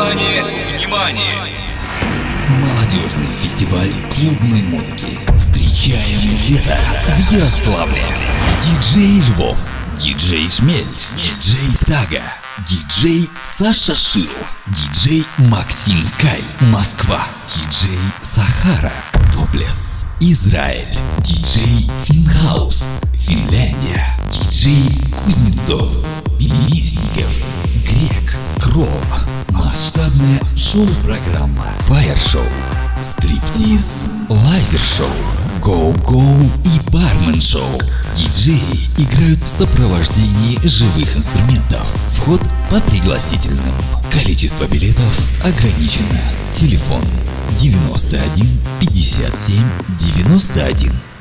Внимание, внимание! Молодежный фестиваль клубной музыки. Встречаем лето в Ярославле. Диджей Львов, диджей Шмель, диджей Тага, диджей Саша Шил, диджей Максим Скай, Москва, диджей Сахара, Топлес, Израиль, диджей Финхаус, Финляндия, диджей Кузнецов, Местников, Грек, Кро. Масштабная шоу-программа, фаер-шоу, стриптиз, лазер-шоу, гоу-гоу и бармен-шоу. Диджеи играют в сопровождении живых инструментов. Вход по пригласительным. Количество билетов ограничено. Телефон 91 57 91.